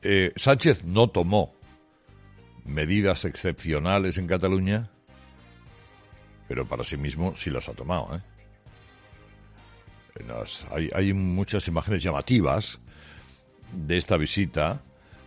Sánchez no tomó medidas excepcionales en Cataluña, pero para sí mismo sí las ha tomado, ¿eh? Hay muchas imágenes llamativas de esta visita.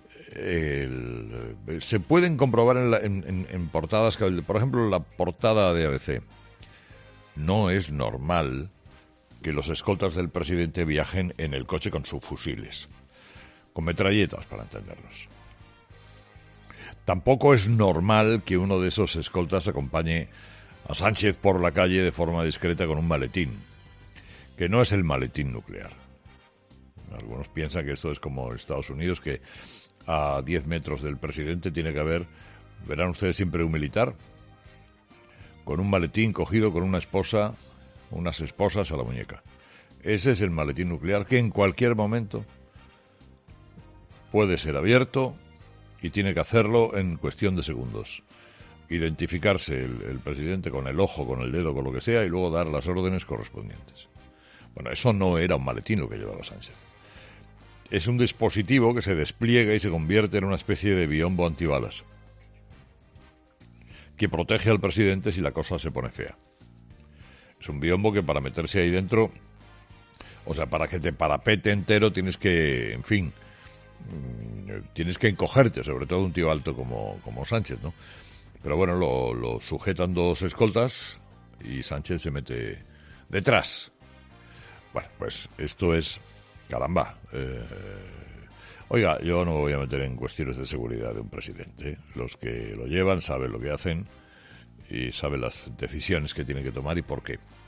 Se pueden comprobar en portadas, por ejemplo, la portada de ABC. No es normal que los escoltas del presidente viajen en el coche con sus fusiles, con metralletas, para entendernos. Tampoco es normal que uno de esos escoltas acompañe a Sánchez por la calle de forma discreta con un maletín, que no es el maletín nuclear. Algunos piensan que esto es como Estados Unidos, que a 10 metros del presidente tiene que haber, verán ustedes, siempre un militar con un maletín cogido con unas esposas a la muñeca. Ese es el maletín nuclear, que en cualquier momento puede ser abierto y tiene que hacerlo en cuestión de segundos. Identificarse el presidente con el ojo, con el dedo, con lo que sea, y luego dar las órdenes correspondientes. Bueno, eso no era un maletín lo que llevaba Sánchez. Es un dispositivo que se despliega y se convierte en una especie de biombo antibalas, que protege al presidente si la cosa se pone fea. Es un biombo que para meterse ahí dentro, o sea, para que te parapete entero tienes que, en fin, tienes que encogerte, sobre todo un tío alto como Sánchez, ¿no? Pero bueno, lo sujetan dos escoltas y Sánchez se mete detrás. Bueno, pues esto es, caramba. Oiga, yo no me voy a meter en cuestiones de seguridad de un presidente, ¿eh? Los que lo llevan saben lo que hacen y saben las decisiones que tienen que tomar y por qué.